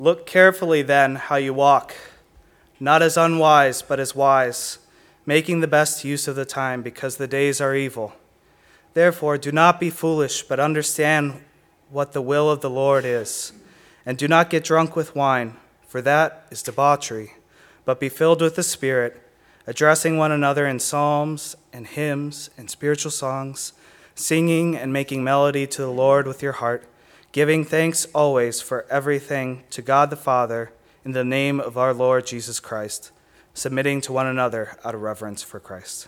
Look carefully then how you walk, not as unwise, but as wise, making the best use of the time, because the days are evil. Therefore, do not be foolish, but understand what the will of the Lord is. And do not get drunk with wine, for that is debauchery, but be filled with the Spirit, addressing one another in psalms and hymns and spiritual songs, singing and making melody to the Lord with your heart, giving thanks always for everything to God the Father in the name of our Lord Jesus Christ, submitting to one another out of reverence for Christ.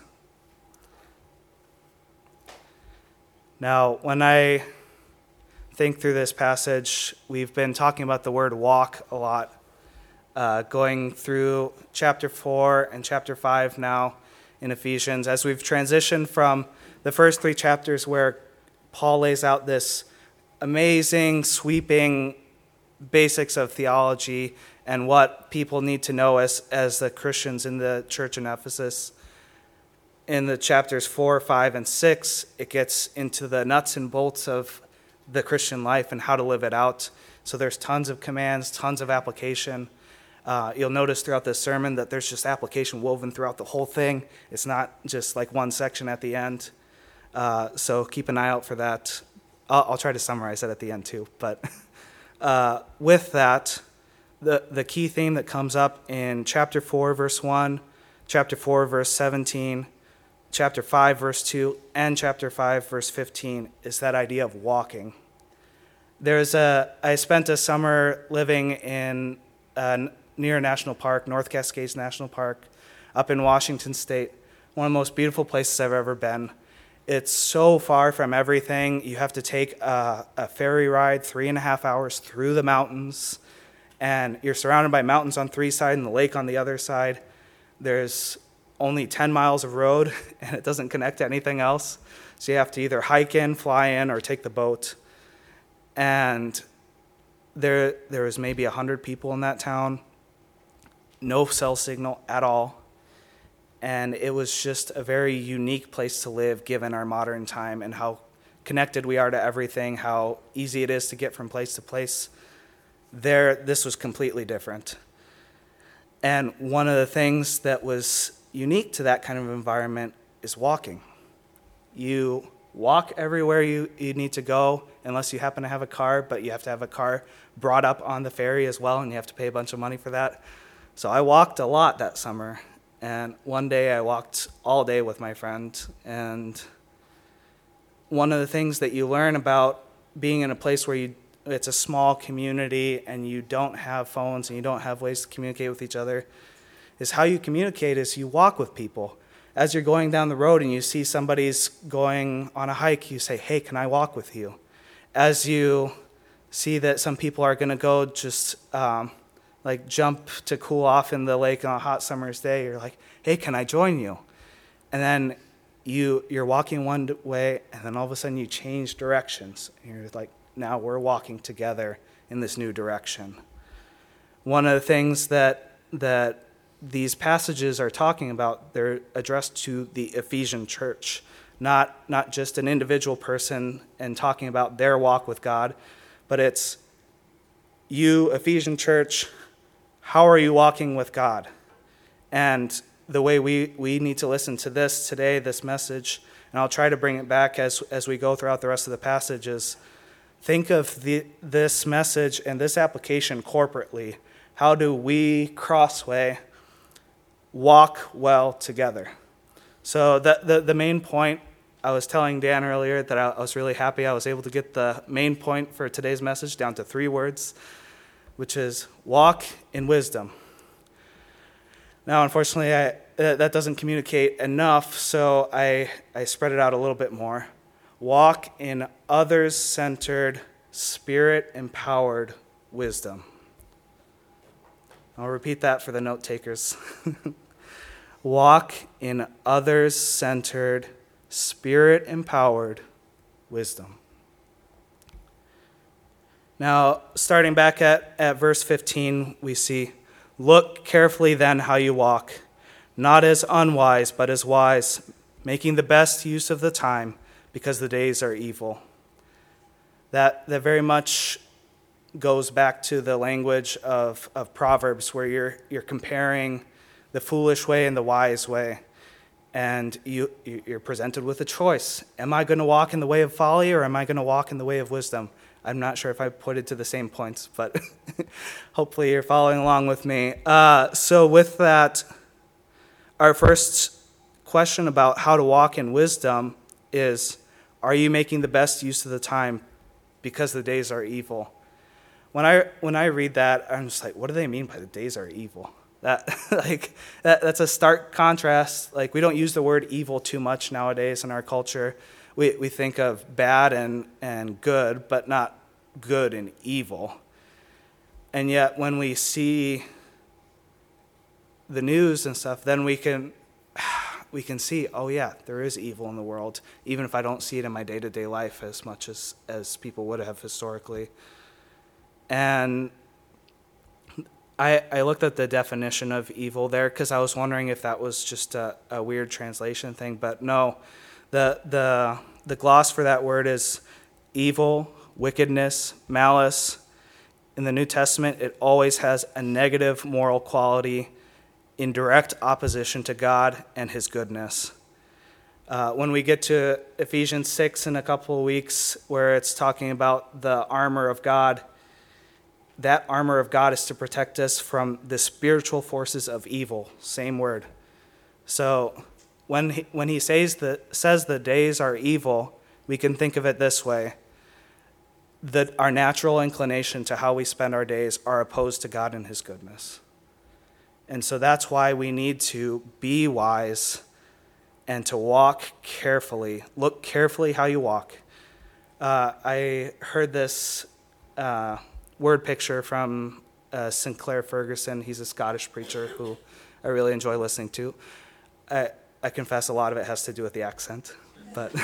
Now, when I think through this passage, we've been talking about the word walk a lot, going through chapter 4 and chapter 5 now in Ephesians, as we've transitioned from the first 3 chapters where Paul lays out this amazing, sweeping basics of theology and what people need to know as the Christians in the church in Ephesus. In the chapters 4, 5, and 6, it gets into the nuts and bolts of the Christian life and how to live it out. So there's tons of commands, tons of application. You'll notice throughout this sermon that there's just application woven throughout the whole thing. It's not just like one section at the end. So keep an eye out for that. I'll try to summarize that at the end too. But with that, the key theme that comes up in chapter 4, verse 1, chapter 4, verse 17, chapter 5, verse 2, and chapter 5, verse 15 is that idea of walking. I spent a summer living in near a national park, North Cascades National Park, up in Washington State, one of the most beautiful places I've ever been. It's so far from everything. You have to take a ferry ride 3.5 hours through the mountains, and you're surrounded by mountains on 3 sides and the lake on the other side. There's only 10 miles of road, and it doesn't connect to anything else. So you have to either hike in, fly in, or take the boat. And there was maybe 100 people in that town, no cell signal at all. And it was just a very unique place to live given our modern time and how connected we are to everything, how easy it is to get from place to place. This was completely different. And one of the things that was unique to that kind of environment is walking. You walk everywhere you need to go, unless you happen to have a car, but you have to have a car brought up on the ferry as well, and you have to pay a bunch of money for that. So I walked a lot that summer, and one day I walked all day with my friend, and one of the things that you learn about being in a place where it's a small community and you don't have phones and you don't have ways to communicate with each other is how you communicate is you walk with people. As you're going down the road and you see somebody's going on a hike, you say, hey, can I walk with you? As you see that some people are going to go just jump to cool off in the lake on a hot summer's day, you're like, hey, can I join you? And then you're walking one way, and then all of a sudden you change directions. And you're like, now we're walking together in this new direction. One of the things that these passages are talking about, they're addressed to the Ephesian church, not just an individual person and talking about their walk with God, but it's you, Ephesian church, how are you walking with God? And the way we need to listen to this today, this message, and I'll try to bring it back as we go throughout the rest of the passages, think of this message and this application corporately. How do we, Crossway, walk well together? So the main point, I was telling Dan earlier that I was really happy I was able to get the main point for today's message down to 3 words, which is walk in wisdom. Now, unfortunately, that doesn't communicate enough, so I spread it out a little bit more. Walk in others-centered, spirit-empowered wisdom. I'll repeat that for the note takers. Walk in others-centered, spirit-empowered wisdom. Now, starting back at verse 15, we see, look carefully then how you walk, not as unwise, but as wise, making the best use of the time, because the days are evil. That very much goes back to the language of Proverbs, where you're comparing the foolish way and the wise way. And you're presented with a choice. Am I going to walk in the way of folly, or am I going to walk in the way of wisdom? I'm not sure if I put it to the same points, but hopefully you're following along with me. So with that, our first question about how to walk in wisdom is, are you making the best use of the time because the days are evil? When I read that, I'm just like, what do they mean by the days are evil? That's a stark contrast. Like, we don't use the word evil too much nowadays in our culture. We think of bad and good, but not good and evil. And yet when we see the news and stuff, then we can see, oh yeah, there is evil in the world, even if I don't see it in my day-to-day life as much as people would have historically. And I looked at the definition of evil there because I was wondering if that was just a weird translation thing, but no. The gloss for that word is evil, wickedness, malice. In the New Testament, it always has a negative moral quality in direct opposition to God and his goodness. When we get to Ephesians 6 in a couple of weeks, where it's talking about the armor of God, that armor of God is to protect us from the spiritual forces of evil. Same word. So when he says the days are evil, we can think of it this way: that our natural inclination to how we spend our days are opposed to God and his goodness. And so that's why we need to be wise and to walk carefully. Look carefully how you walk. I heard this word picture from Sinclair Ferguson. He's a Scottish preacher who I really enjoy listening to. I confess a lot of it has to do with the accent, but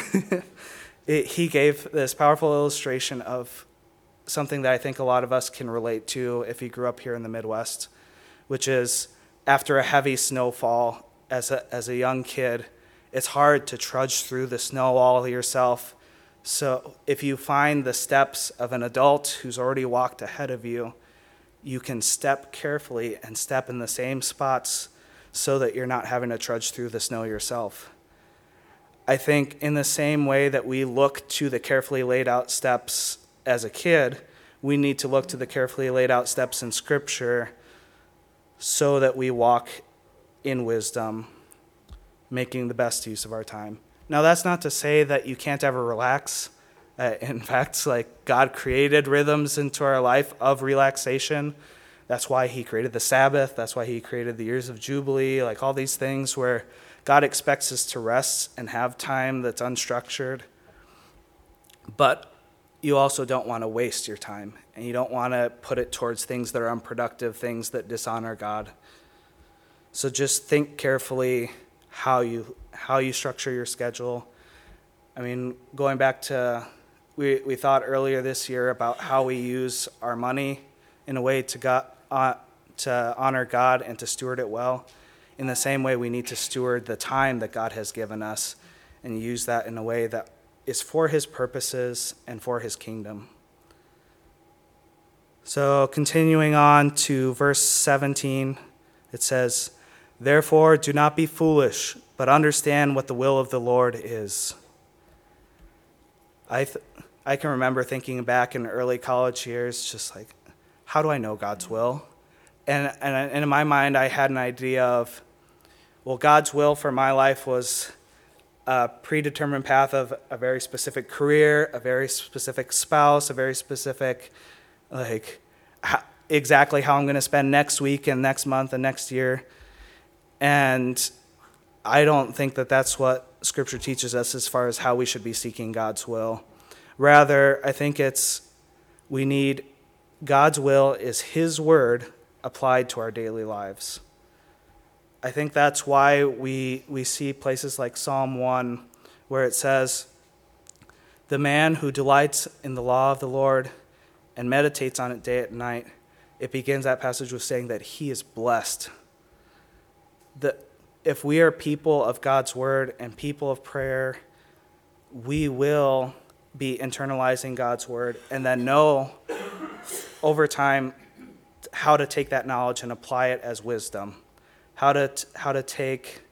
he gave this powerful illustration of something that I think a lot of us can relate to if you grew up here in the Midwest, which is after a heavy snowfall as a young kid, it's hard to trudge through the snow all yourself. So if you find the steps of an adult who's already walked ahead of you, you can step carefully and step in the same spots so that you're not having to trudge through the snow yourself. I think in the same way that we look to the carefully laid out steps as a kid, we need to look to the carefully laid out steps in Scripture so that we walk in wisdom, making the best use of our time. Now, that's not to say that you can't ever relax. In fact, like, God created rhythms into our life of relaxation. That's why he created the Sabbath. That's why he created the years of Jubilee, like all these things where God expects us to rest and have time that's unstructured. But you also don't want to waste your time, and you don't want to put it towards things that are unproductive, things that dishonor God. So just think carefully how you structure your schedule. I mean, going back to, we thought earlier this year about how we use our money in a way to honor God and to steward it well. In the same way, we need to steward the time that God has given us and use that in a way that is for his purposes and for his kingdom. So continuing on to verse 17, it says, "Therefore do not be foolish, but understand what the will of the Lord is." I can remember thinking back in early college years, just like, how do I know God's will? And in my mind, I had an idea of, well, God's will for my life was a predetermined path of a very specific career, a very specific spouse, a very specific, exactly how I'm going to spend next week and next month and next year. And I don't think that that's what Scripture teaches us as far as how we should be seeking God's will. Rather, I think we need God's will is his word applied to our daily lives. I think that's why we see places like Psalm 1 where it says, "The man who delights in the law of the Lord and meditates on it day and night," it begins that passage with saying that he is blessed. If we are people of God's word and people of prayer, we will be internalizing God's word and then know over time how to take that knowledge and apply it as wisdom, how to take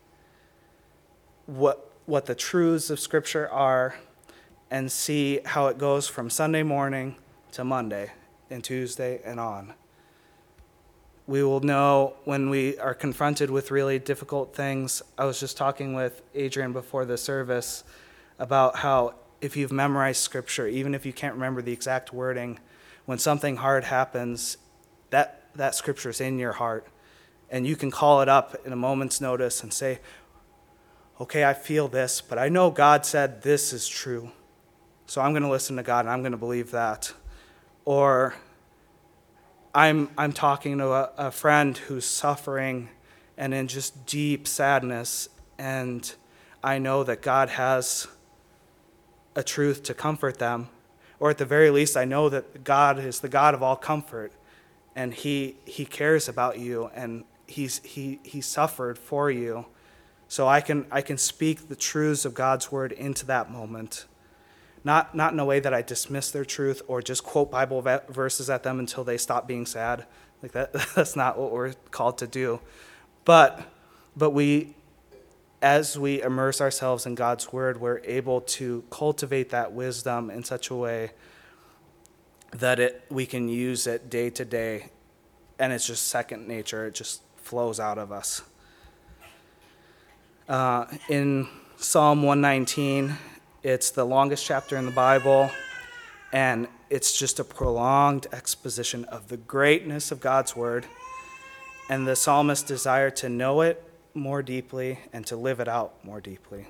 what the truths of Scripture are and see how it goes from Sunday morning to Monday and Tuesday and on. We will know when we are confronted with really difficult things. I was just talking with Adrian before the service about how if you've memorized Scripture, even if you can't remember the exact wording, when something hard happens, that Scripture is in your heart. And you can call it up in a moment's notice and say, okay, I feel this, but I know God said this is true. So I'm going to listen to God and I'm going to believe that. Or I'm talking to a friend who's suffering and in just deep sadness, and I know that God has a truth to comfort them. Or at the very least, I know that God is the God of all comfort, and He cares about you, and He suffered for you. So I can speak the truths of God's word into that moment. Not in a way that I dismiss their truth or just quote Bible verses at them until they stop being sad. Like that's not what we're called to do. But we, as we immerse ourselves in God's word, we're able to cultivate that wisdom in such a way that we can use it day to day, and it's just second nature. It just flows out of us. In Psalm 119, it's the longest chapter in the Bible, and it's just a prolonged exposition of the greatness of God's word, and the psalmist's desire to know it more deeply and to live it out more deeply.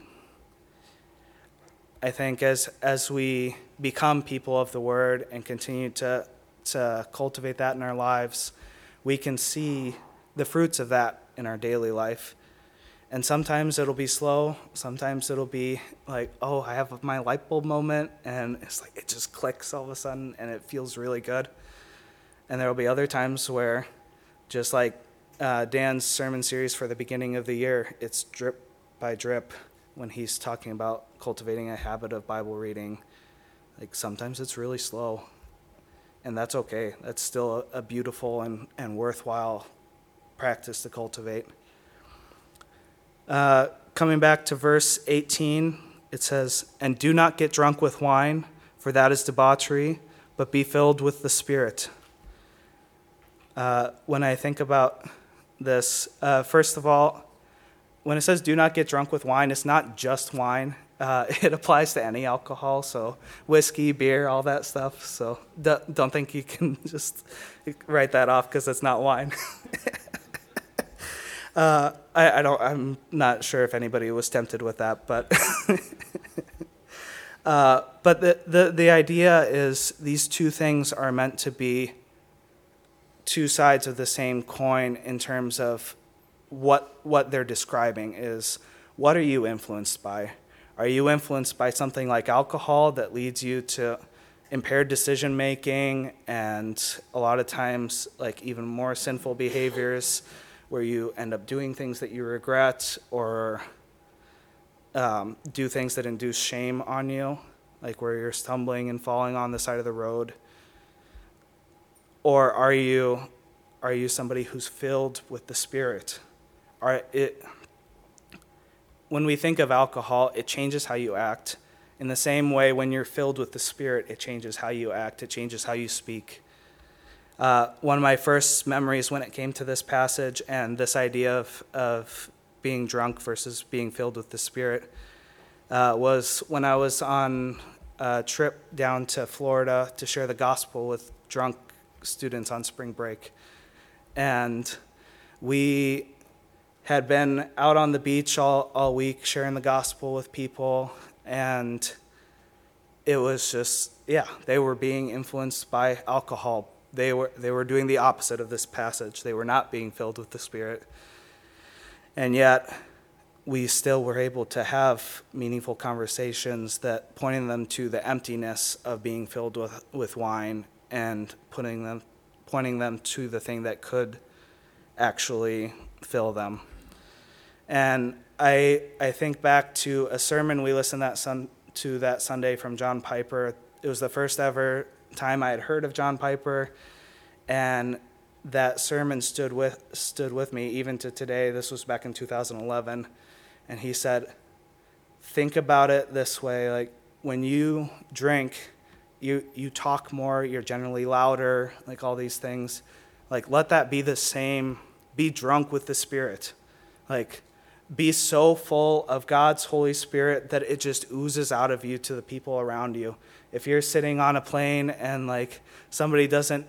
I think as we become people of the word and continue to cultivate that in our lives, we can see the fruits of that in our daily life. And sometimes it'll be slow. Sometimes it'll be like, oh, I have my light bulb moment, and it's like it just clicks all of a sudden, and it feels really good. And there will be other times where, just like Dan's sermon series for the beginning of the year, it's drip by drip when he's talking about cultivating a habit of Bible reading. Like sometimes it's really slow, and that's okay. That's still a beautiful and worthwhile practice to cultivate. Coming back to verse 18, it says, "And do not get drunk with wine, for that is debauchery, but be filled with the Spirit." When I think about this, first of all, when it says do not get drunk with wine, it's not just wine. It applies to any alcohol, so whiskey, beer, all that stuff. So don't think you can just write that off because it's not wine. I'm not sure if anybody was tempted with that, but the idea is these two things are meant to be two sides of the same coin in terms of what they're describing is, what are you influenced by? Are you influenced by something like alcohol that leads you to impaired decision making and a lot of times like even more sinful behaviors, where you end up doing things that you regret or do things that induce shame on you, like where you're stumbling and falling on the side of the road? Or are you somebody who's filled with the Spirit? When we think of alcohol, it changes how you act. In the same way, when you're filled with the Spirit, it changes how you act, it changes how you speak. One of my first memories when it came to this passage and this idea of being drunk versus being filled with the Spirit was when I was on a trip down to Florida to share the gospel with drunk students on spring break. And we had been out on the beach all week sharing the gospel with people, and it was just, they were being influenced by alcohol. They were doing the opposite of this passage. They were not being filled with the Spirit. And yet, we still were able to have meaningful conversations that pointing them to the emptiness of being filled with wine and pointing them to the thing that could actually fill them. And I think back to a sermon we listened to that Sunday from John Piper. It was the first ever time I had heard of John Piper, And that sermon stood with me even to today. This was back in 2011. And he said, think about it this way, like when you drink, you talk more, you're generally louder, like all these things. Like let that be the same, be drunk with the Spirit. Like be so full of God's Holy Spirit that it just oozes out of you to the people around you. If you're sitting on a plane and like somebody doesn't,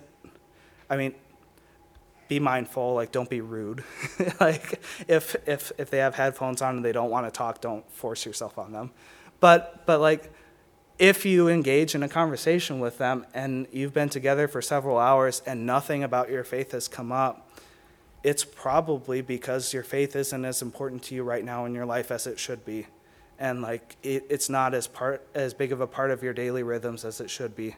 be mindful, like don't be rude. Like if they have headphones on and they don't want to talk, don't force yourself on them. But like if you engage in a conversation with them and you've been together for several hours and nothing about your faith has come up, it's probably because your faith isn't as important to you right now in your life as it should be. And like it's not as big of a part of your daily rhythms as it should be.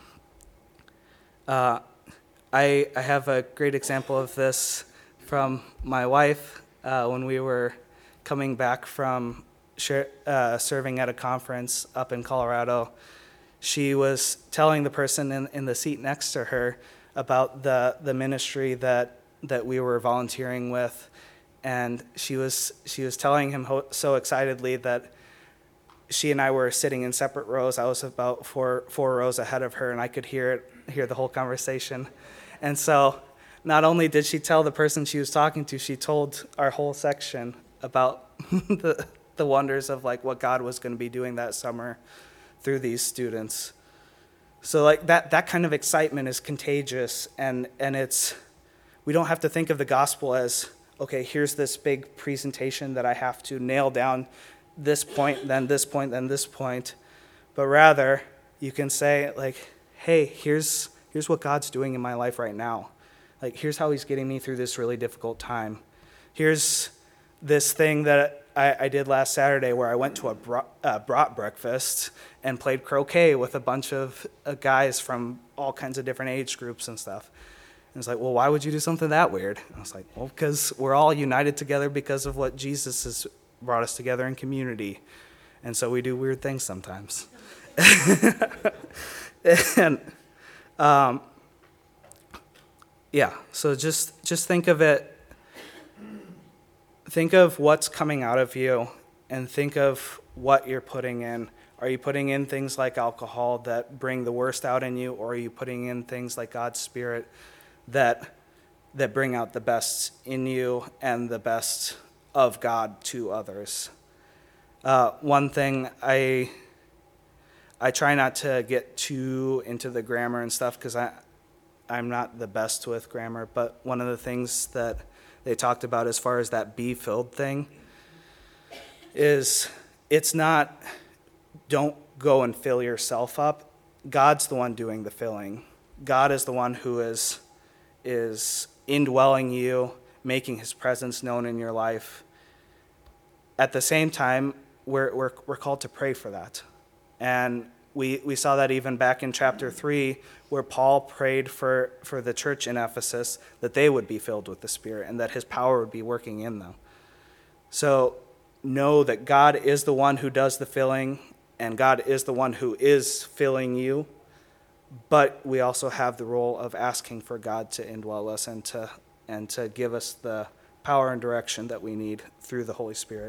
I have a great example of this from my wife when we were coming back from serving at a conference up in Colorado. She was telling the person in the seat next to her about the ministry that we were volunteering with, and she was telling him so excitedly that she and I were sitting in separate rows. I was about four rows ahead of her, and I could hear the whole conversation. And so not only did she tell the person she was talking to, she told our whole section about the wonders of like what God was going to be doing that summer through these students. So like that kind of excitement is contagious, and we don't have to think of the gospel as, okay, here's this big presentation that I have to nail down this point, then this point, then this point. But rather, you can say like, hey, here's what God's doing in my life right now. Like, here's how he's getting me through this really difficult time. Here's this thing that I did last Saturday where I went to a brat breakfast and played croquet with a bunch of guys from all kinds of different age groups and stuff. And it's like, well, why would you do something that weird? And I was like, well, because we're all united together because of what Jesus has brought us together in community. And so we do weird things sometimes. And so just think of it. Think of what's coming out of you and think of what you're putting in. Are you putting in things like alcohol that bring the worst out in you, or are you putting in things like God's Spirit that bring out the best in you and the best of God to others? One thing I try not to get too into the grammar and stuff because I'm not the best with grammar, but one of the things that they talked about as far as that be-filled thing is it's not don't go and fill yourself up. God's the one doing the filling. God is the one who is indwelling you, making his presence known in your life. At the same time, we're called to pray for that. And we saw that even back in chapter 3, where Paul prayed for the church in Ephesus that they would be filled with the Spirit and that his power would be working in them. So know that God is the one who does the filling, and God is the one who is filling you. But we also have the role of asking for God to indwell us and to give us the power and direction that we need through the Holy Spirit.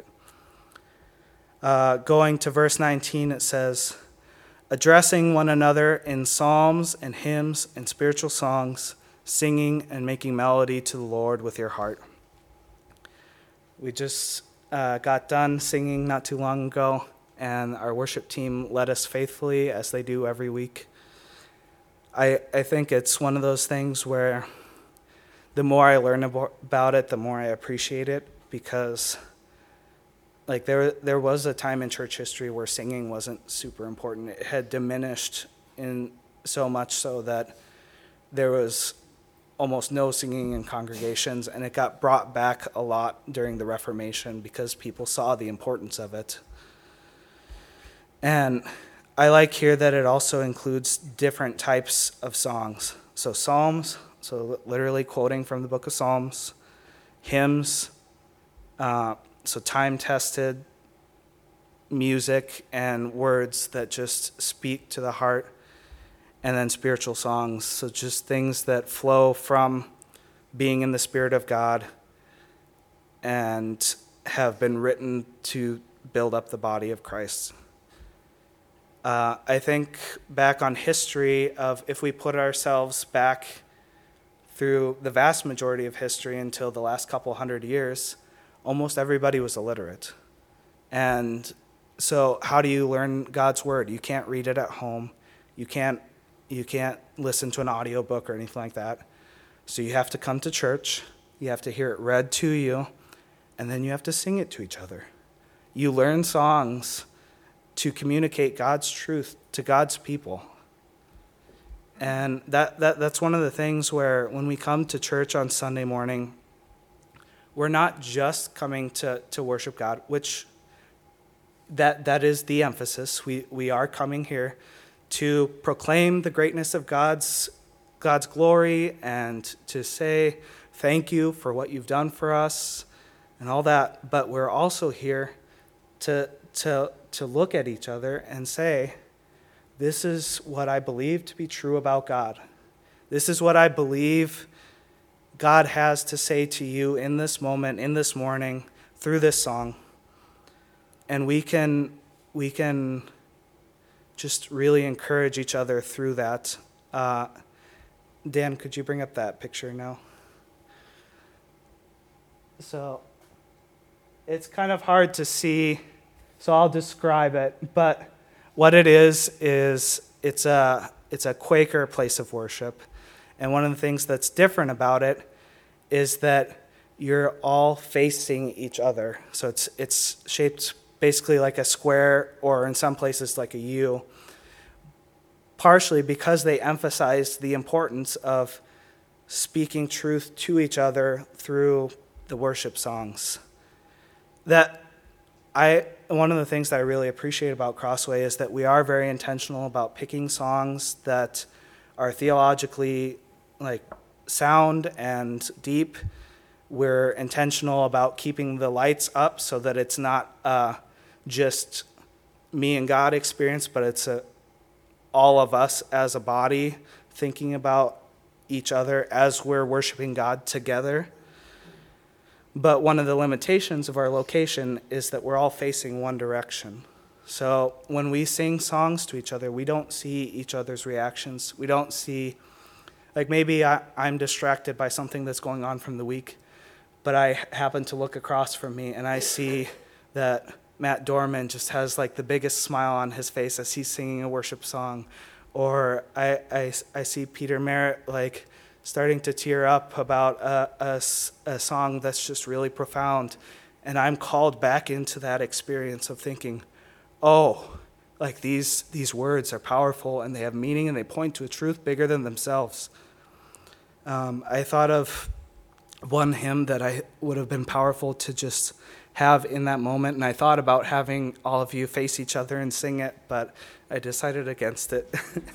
Going to verse 19, it says, addressing one another in psalms and hymns and spiritual songs, singing and making melody to the Lord with your heart. We just got done singing not too long ago, and our worship team led us faithfully as they do every week. I think it's one of those things where the more I learn about it, the more I appreciate it, because like there was a time in church history where singing wasn't super important. It had diminished in so much so that there was almost no singing in congregations, and it got brought back a lot during the Reformation because people saw the importance of it. And I like here that it also includes different types of songs. So psalms, so literally quoting from the book of Psalms, hymns, so time-tested music and words that just speak to the heart, and then spiritual songs. So just things that flow from being in the Spirit of God and have been written to build up the body of Christ. I think back on history of if we put ourselves back through the vast majority of history until the last couple hundred years, almost everybody was illiterate. And so how do you learn God's word? You can't read it at home. You can't listen to an audiobook or anything like that. So you have to come to church. You have to hear it read to you, and then you have to sing it to each other. You learn songs to communicate God's truth to God's people. And that's one of the things where when we come to church on Sunday morning, we're not just coming to worship God, which that is the emphasis. We are coming here to proclaim the greatness of God's glory and to say thank you for what you've done for us and all that. But we're also here to look at each other and say, this is what I believe to be true about God. This is what I believe God has to say to you in this moment, in this morning, through this song. And we can just really encourage each other through that. Dan, could you bring up that picture now? So it's kind of hard to see, so I'll describe it. But what it is it's a Quaker place of worship. And one of the things that's different about it is that you're all facing each other. So it's shaped basically like a square, or in some places like a U, partially because they emphasized the importance of speaking truth to each other through the worship songs. One of the things that I really appreciate about Crossway is that we are very intentional about picking songs that are theologically sound and deep. We're intentional about keeping the lights up so that it's not just me and God experience, but it's all of us as a body thinking about each other as we're worshiping God together. But one of the limitations of our location is that we're all facing one direction. So when we sing songs to each other, we don't see each other's reactions. We don't see, maybe I'm distracted by something that's going on from the week, but I happen to look across from me and I see that Matt Dorman just has the biggest smile on his face as he's singing a worship song. Or I see Peter Merritt starting to tear up about a song that's just really profound. And I'm called back into that experience of thinking, these words are powerful and they have meaning and they point to a truth bigger than themselves. I thought of one hymn that I would have been powerful to just have in that moment, and I thought about having all of you face each other and sing it, but I decided against it,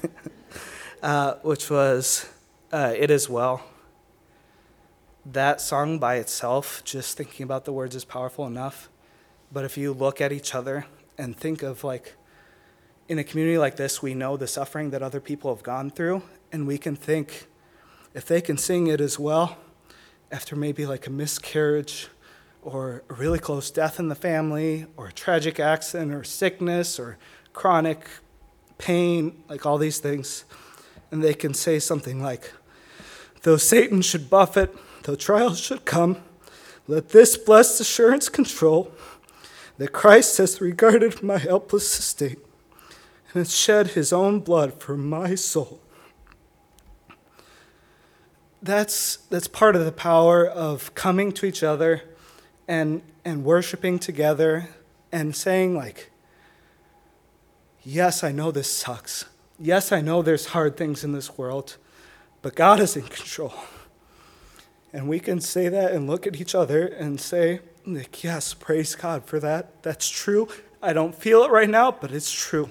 which was It Is Well. That song by itself, just thinking about the words is powerful enough, but if you look at each other and think of in a community like this, we know the suffering that other people have gone through, and we can think, if they can sing It Is Well after maybe a miscarriage or a really close death in the family or a tragic accident or sickness or chronic pain, all these things, and they can say something like, though Satan should buffet, though trials should come, let this blessed assurance control that Christ has regarded my helpless estate and has shed his own blood for my soul. That's part of the power of coming to each other and worshiping together and saying yes, I know this sucks. Yes, I know there's hard things in this world, but God is in control. And we can say that and look at each other and say, yes, praise God for that. That's true. I don't feel it right now, but it's true.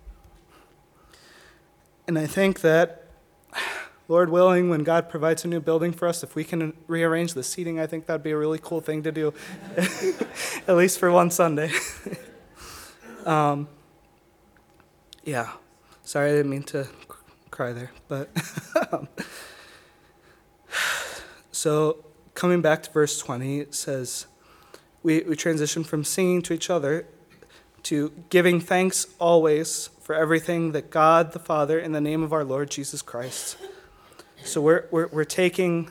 And I think that, Lord willing, when God provides a new building for us, if we can rearrange the seating, I think that'd be a really cool thing to do, at least for one Sunday. Yeah. Sorry, I didn't mean to cry there. But so coming back to verse 20, it says, we transition from singing to each other to giving thanks always for everything that God the Father, in the name of our Lord Jesus Christ. So we're taking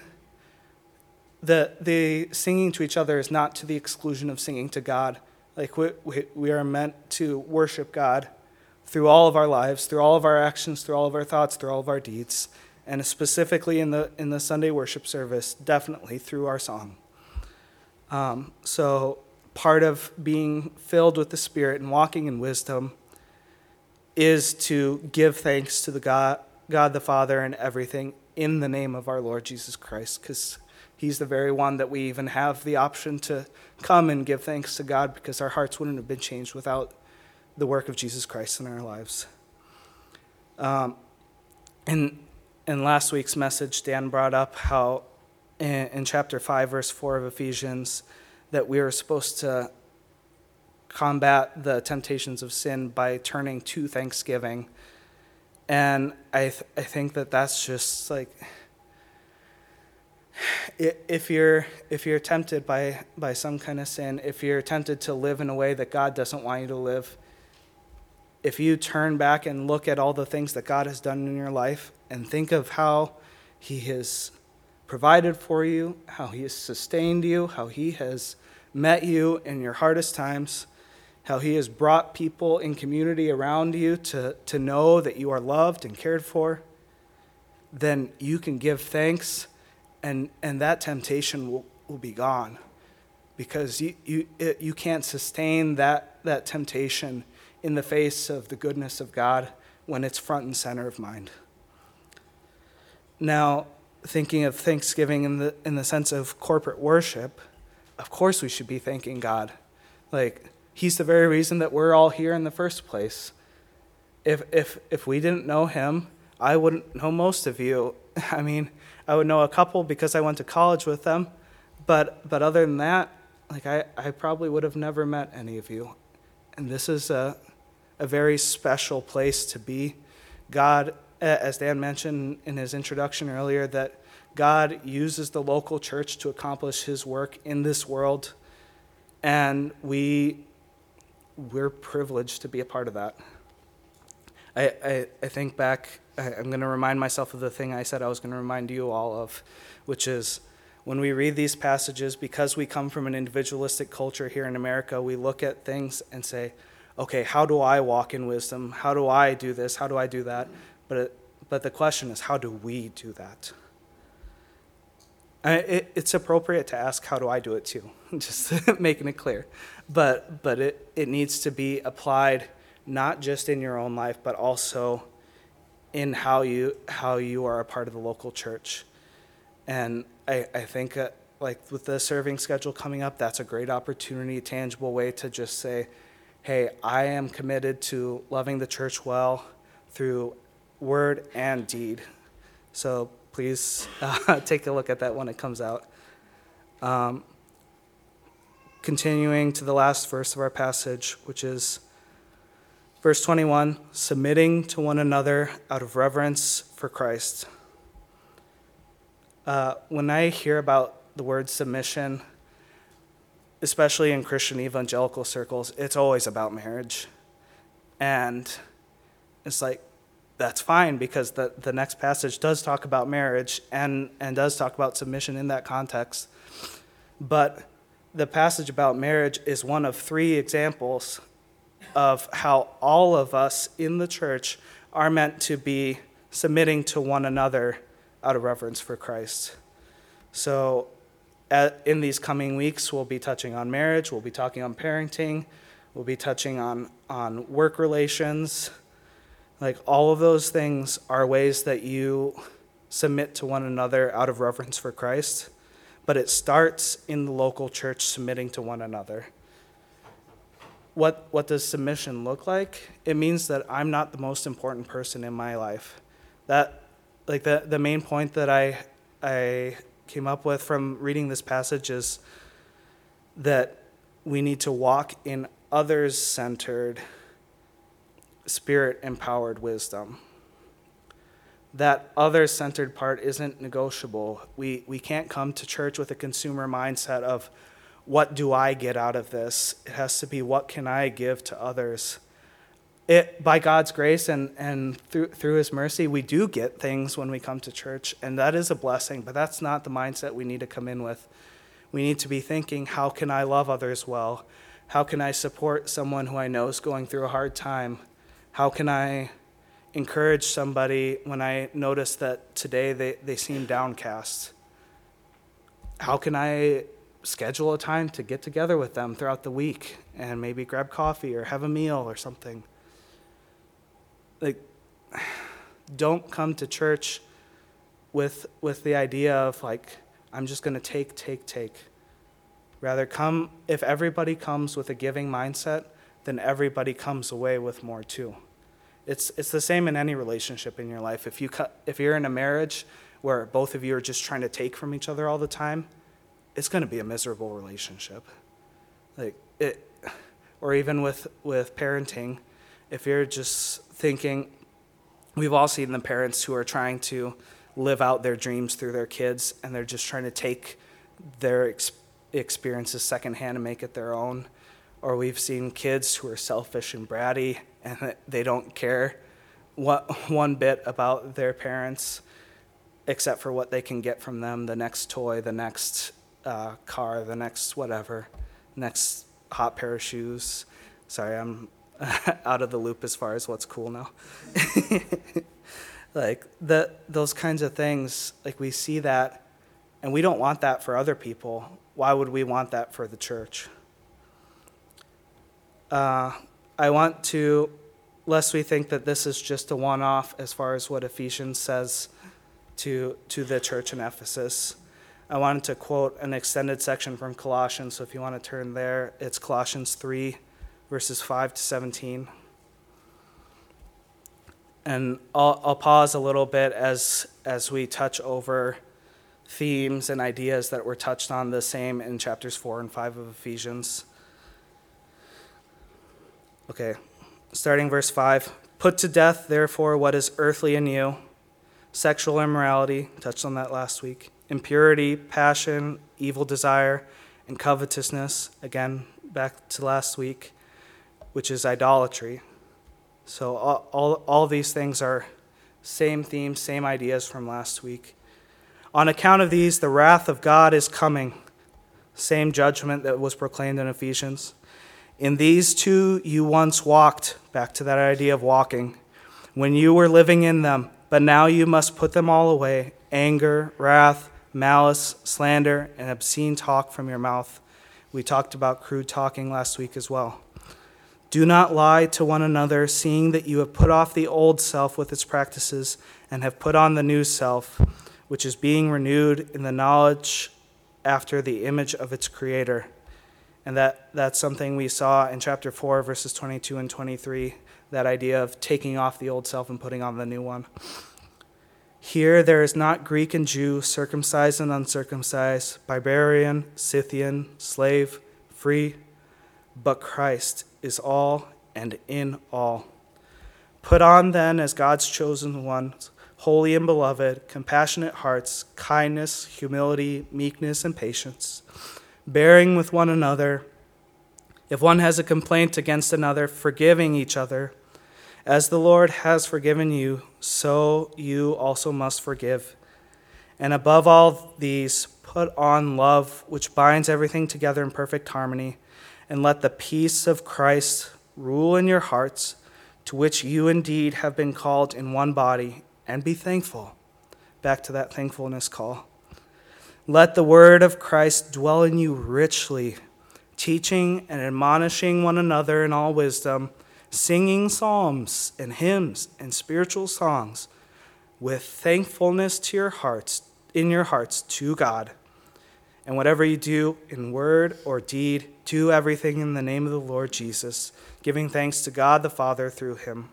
the singing to each other is not to the exclusion of singing to God. Like we are meant to worship God through all of our lives, through all of our actions, through all of our thoughts, through all of our deeds, and specifically in the Sunday worship service, definitely through our song. So part of being filled with the Spirit and walking in wisdom is to give thanks to the God the Father and everything in the name of our Lord Jesus Christ, because he's the very one that we even have the option to come and give thanks to God, because our hearts wouldn't have been changed without the work of Jesus Christ in our lives. In last week's message, Dan brought up how in chapter 5, verse 4 of Ephesians, that we are supposed to combat the temptations of sin by turning to thanksgiving. And I think that's just like, if you're tempted by some kind of sin, if you're tempted to live in a way that God doesn't want you to live, if you turn back and look at all the things that God has done in your life and think of how he has provided for you, how he has sustained you, how he has met you in your hardest times, how he has brought people in community around you to know that you are loved and cared for, then you can give thanks, and that temptation will be gone, because you can't sustain that temptation in the face of the goodness of God when it's front and center of mind. Now, thinking of Thanksgiving in the sense of corporate worship, of course we should be thanking God. Like, he's the very reason that we're all here in the first place. If we didn't know him, I wouldn't know most of you. I mean, I would know a couple because I went to college with them, but other than that, like I probably would have never met any of you. And this is a very special place to be. God, as Dan mentioned in his introduction earlier, that God uses the local church to accomplish his work in this world, and we're privileged to be a part of that. I think back, I'm going to remind myself of the thing I said I was going to remind you all of, which is when we read these passages, because we come from an individualistic culture here in America, we look at things and say, okay, how do I walk in wisdom? How do I do this? How do I do that? But the question is, how do we do that? It's appropriate to ask, how do I do it too? Just making it clear. But it needs to be applied not just in your own life, but also in how you are a part of the local church. And I think like with the serving schedule coming up, that's a great opportunity, a tangible way to just say, hey, I am committed to loving the church well through word and deed. So please take a look at that when it comes out. Continuing to the last verse of our passage, which is verse 21, submitting to one another out of reverence for Christ. When I hear about the word submission, especially in Christian evangelical circles, it's always about marriage. And it's like, that's fine, because the next passage does talk about marriage and does talk about submission in that context. But the passage about marriage is one of 3 examples of how all of us in the church are meant to be submitting to one another out of reverence for Christ. So in these coming weeks, we'll be touching on marriage, we'll be talking on parenting, we'll be touching on work relations. Like, all of those things are ways that you submit to one another out of reverence for Christ, but it starts in the local church submitting to one another. What does submission look like? It means that I'm not the most important person in my life. That, like, the main point that I came up with from reading this passage is that we need to walk in others-centered, Spirit-empowered wisdom. that other-centered part isn't negotiable. We can't come to church with a consumer mindset of, what do I get out of this? It has to be, what can I give to others? By God's grace and through his mercy, we do get things when we come to church, and that is a blessing, but that's not the mindset we need to come in with. We need to be thinking, how can I love others well? How can I support someone who I know is going through a hard time? How can I encourage somebody when I notice that today they seem downcast? How can I schedule a time to get together with them throughout the week and maybe grab coffee or have a meal or something? Don't come to church with the idea of I'm just going to take. Rather, if everybody comes with a giving mindset, then everybody comes away with more too. It's the same in any relationship in your life. If you're in a marriage where both of you are just trying to take from each other all the time, it's going to be a miserable relationship. Or even with parenting, if you're just thinking, we've all seen the parents who are trying to live out their dreams through their kids, and they're just trying to take their experiences secondhand and make it their own. Or we've seen kids who are selfish and bratty, and they don't care one bit about their parents except for what they can get from them, the next toy, the next car, the next whatever, next hot pair of shoes. Sorry, I'm out of the loop as far as what's cool now. Those kinds of things, we see that, and we don't want that for other people. Why would we want that for the church? I want to, lest we think that this is just a one-off as far as what Ephesians says to the church in Ephesus, I wanted to quote an extended section from Colossians. So if you want to turn there, it's Colossians 3, verses 5 to 17. And I'll pause a little bit as we touch over themes and ideas that were touched on the same in chapters 4 and 5 of Ephesians. Okay, starting verse 5. Put to death, therefore, what is earthly in you: sexual immorality, touched on that last week, impurity, passion, evil desire, and covetousness, again, back to last week, which is idolatry. So all these things are same themes, same ideas from last week. On account of these, the wrath of God is coming. Same judgment that was proclaimed in Ephesians. In these too you once walked, back to that idea of walking, when you were living in them, but now you must put them all away: anger, wrath, malice, slander, and obscene talk from your mouth. We talked about crude talking last week as well. Do not lie to one another, seeing that you have put off the old self with its practices and have put on the new self, which is being renewed in the knowledge after the image of its creator. And that's something we saw in chapter 4, verses 22 and 23, that idea of taking off the old self and putting on the new one. Here there is not Greek and Jew, circumcised and uncircumcised, barbarian, Scythian, slave, free, but Christ is all and in all. Put on then, as God's chosen ones, holy and beloved, compassionate hearts, kindness, humility, meekness, and patience, bearing with one another. If one has a complaint against another, forgiving each other. As the Lord has forgiven you, so you also must forgive. And above all these, put on love, which binds everything together in perfect harmony. And let the peace of Christ rule in your hearts, to which you indeed have been called in one body, and be thankful. Back to that thankfulness call. Let the word of Christ dwell in you richly, teaching and admonishing one another in all wisdom, singing psalms and hymns and spiritual songs with thankfulness in your hearts to God. And whatever you do in word or deed, do everything in the name of the Lord Jesus, giving thanks to God the Father through him.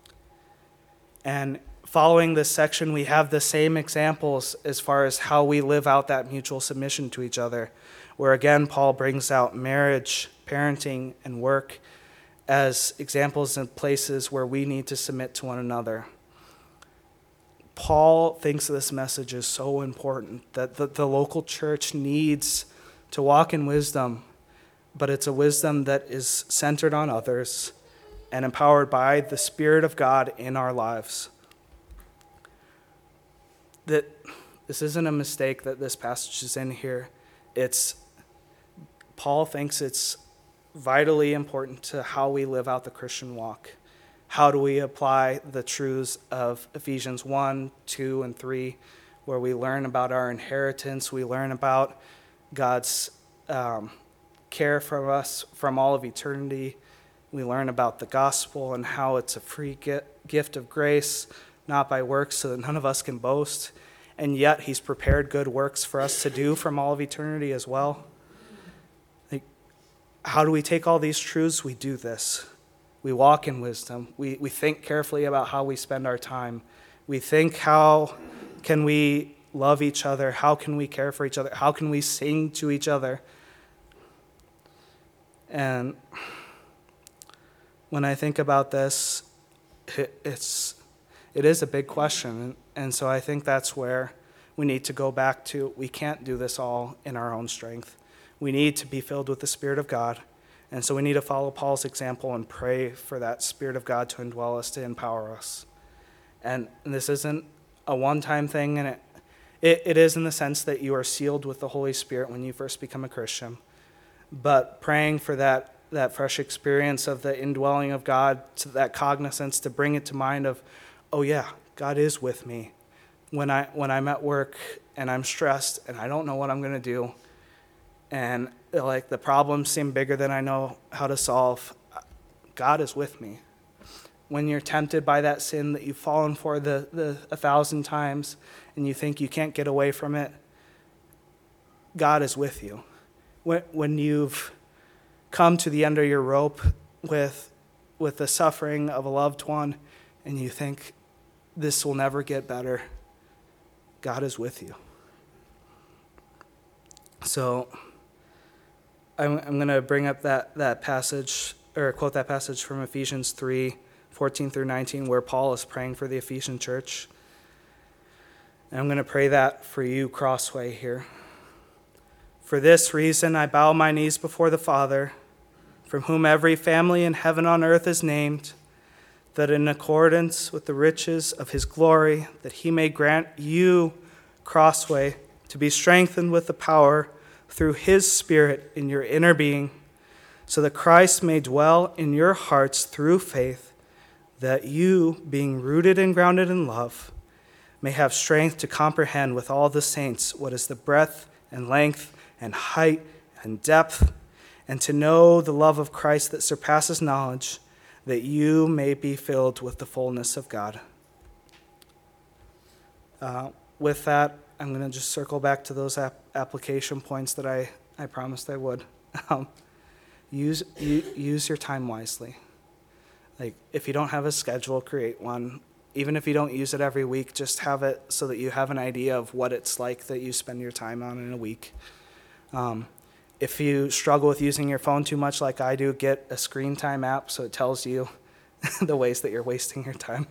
And following this section, we have the same examples as far as how we live out that mutual submission to each other, where again, Paul brings out marriage, parenting, and work as examples and places where we need to submit to one another. Paul thinks this message is so important, that the local church needs to walk in wisdom, but it's a wisdom that is centered on others and empowered by the Spirit of God in our lives. That this isn't a mistake that this passage is in here. Paul thinks it's vitally important to how we live out the Christian walk. How do we apply the truths of Ephesians 1, 2, and 3, where we learn about our inheritance, we learn about God's care for us from all of eternity, we learn about the gospel and how it's a free gift of grace, not by works, so that none of us can boast, and yet he's prepared good works for us to do from all of eternity as well. How do we take all these truths? We do this. We walk in wisdom. We think carefully about how we spend our time. We think, how can we love each other? How can we care for each other? How can we sing to each other? And when I think about this, it is a big question. And so I think that's where we need to go back to. We can't do this all in our own strength. We need to be filled with the Spirit of God. And so we need to follow Paul's example and pray for that Spirit of God to indwell us, to empower us. And this isn't a one-time thing, and it is in the sense that you are sealed with the Holy Spirit when you first become a Christian. But praying for that fresh experience of the indwelling of God, to that cognizance, to bring it to mind of, oh yeah, God is with me. When I'm at work and I'm stressed and I don't know what I'm going to do, and like the problems seem bigger than I know how to solve, God is with me. When you're tempted by that sin that you've fallen for the 1,000 times and you think you can't get away from it, God is with you. When you've come to the end of your rope with the suffering of a loved one and you think this will never get better, God is with you. So I'm going to bring up that passage, or quote that passage from Ephesians 3, 14 through 19, where Paul is praying for the Ephesian church. And I'm going to pray that for you, Crossway, here. For this reason I bow my knees before the Father, from whom every family in heaven on earth is named, that in accordance with the riches of his glory, that he may grant you, Crossway, to be strengthened with the power through his Spirit in your inner being, so that Christ may dwell in your hearts through faith, that you, being rooted and grounded in love, may have strength to comprehend with all the saints what is the breadth and length and height and depth, and to know the love of Christ that surpasses knowledge, that you may be filled with the fullness of God. With that, I'm going to just circle back to those application points that I promised I would. Use your time wisely. Like, if you don't have a schedule, create one. Even if you don't use it every week, just have it so that you have an idea of what it's like that you spend your time on in a week. If you struggle with using your phone too much like I do, get a screen time app so it tells you the ways that you're wasting your time.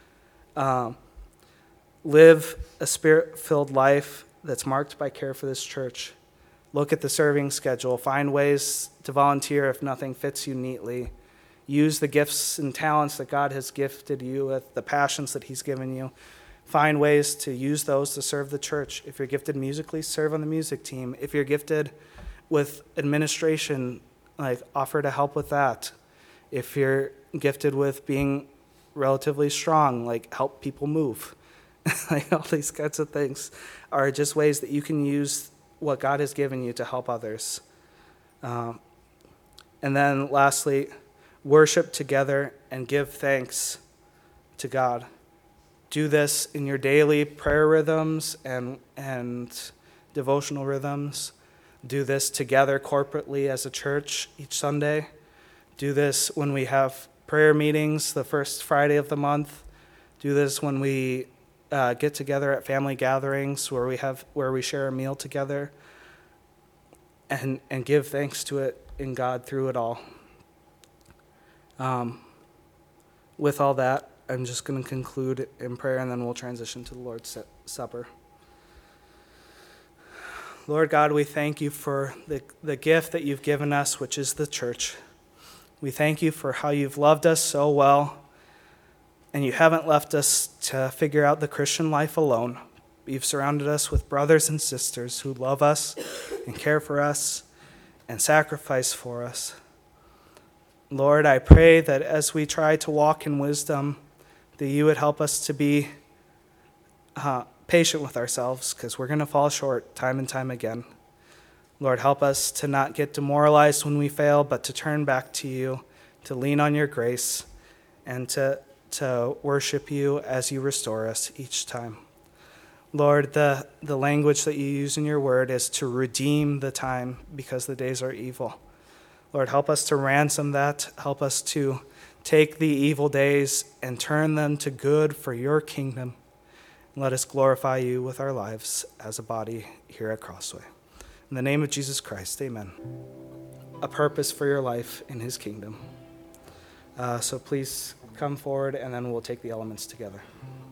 Live a Spirit-filled life that's marked by care for this church. Look at the serving schedule. Find ways to volunteer if nothing fits you neatly. Use the gifts and talents that God has gifted you with, the passions that he's given you. Find ways to use those to serve the church. If you're gifted musically, serve on the music team. If you're gifted with administration, like, offer to help with that. If you're gifted with being relatively strong, like, help people move. Like, all these kinds of things are just ways that you can use what God has given you to help others. And then lastly, worship together and give thanks to God. Do this in your daily prayer rhythms and devotional rhythms. Do this together corporately as a church each Sunday. Do this when we have prayer meetings the first Friday of the month. Do this when we get together at family gatherings where we share a meal together, and give thanks to it in God through it all. With all that, I'm just going to conclude in prayer, and then we'll transition to the Lord's Supper. Lord God, we thank you for the gift that you've given us, which is the church. We thank you for how you've loved us so well, and you haven't left us to figure out the Christian life alone. You've surrounded us with brothers and sisters who love us and care for us and sacrifice for us. Lord, I pray that as we try to walk in wisdom, that you would help us to be patient with ourselves, because we're going to fall short time and time again. Lord, help us to not get demoralized when we fail, but to turn back to you, to lean on your grace, and to worship you as you restore us each time. Lord, the language that you use in your word is to redeem the time because the days are evil. Lord, help us to ransom that. Help us to take the evil days and turn them to good for your kingdom. And let us glorify you with our lives as a body here at Crossway. In the name of Jesus Christ, amen. A purpose for your life in his kingdom. So please come forward, and then we'll take the elements together.